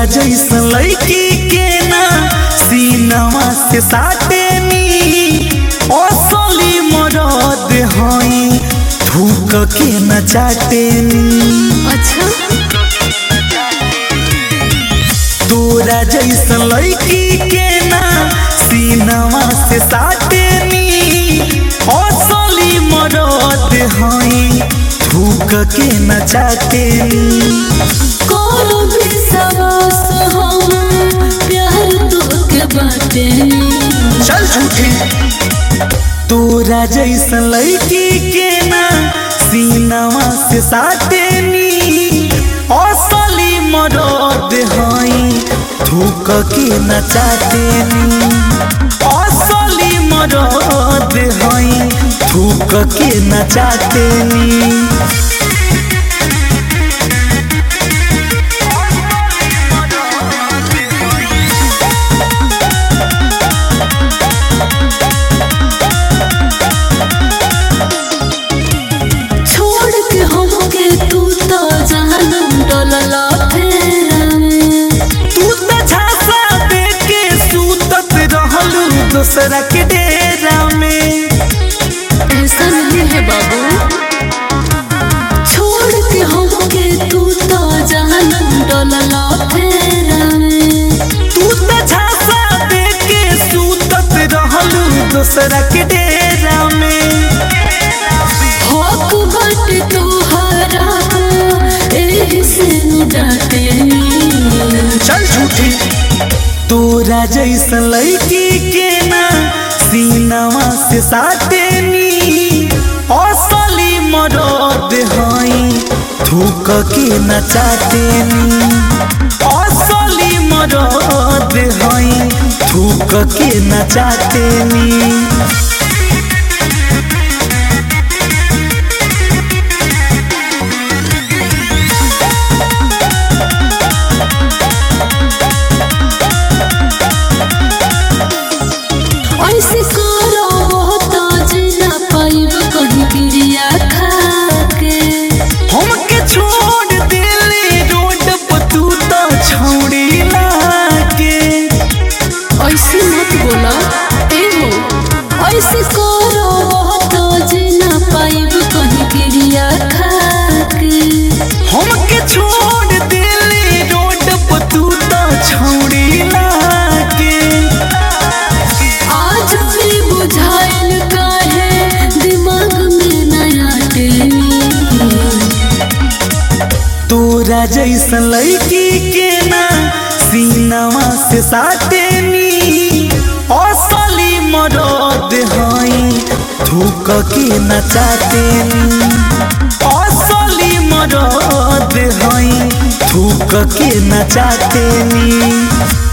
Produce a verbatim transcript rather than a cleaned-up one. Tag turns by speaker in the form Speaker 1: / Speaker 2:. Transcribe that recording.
Speaker 1: तोरा जैसन लड़की के ना सीनवा से साटेनी असली मरद हई धूक के न चाटेनी।
Speaker 2: अच्छा
Speaker 1: तोरा जैसन लड़की के ना सीनवा से साटेनी असली मरद हई धूक के न चाटेनी।
Speaker 2: कोनो भी सवास हम प्यार तोके बाटेनी।
Speaker 1: चल झूठी तोरा जैसन लड़की के ना सीनवा से साटेनी असली मरद हई धूक के न चाटेनी। असली मरद हई धूक के न चाटेनी। दूसरा के डेरा में
Speaker 2: ऐसा नहीं है बाबू, छोड़ के हमके तू तो जहन्नम डोलला फेरा में।
Speaker 1: तू तो झांसा दे के सूतत रहलू दूसरा के डेरा में।
Speaker 2: हक बाटे तोहरा एही से नु डांटेनी।
Speaker 1: चल झूठी तोरा जैसन लड़की के ना सीनवा से साटेनी असली मरद हई धूक के न चाटेनी। असली मरद हई धूक के न चाटेनी।
Speaker 2: ऐसे करो तो जीना पाइब कहीं गिरिया खाके।
Speaker 1: हमके छोड़ दिली रोड पर तू तो छौड़ी लाके।
Speaker 2: आज भी बुझाइल काहे दिमाग में नया टेनी।
Speaker 1: तोरा जैसन लड़की के ना सीनवा से साटेनी असली मरद हई धूक के न चाटेनी। असली मरद हई धूक के न चाटेनी।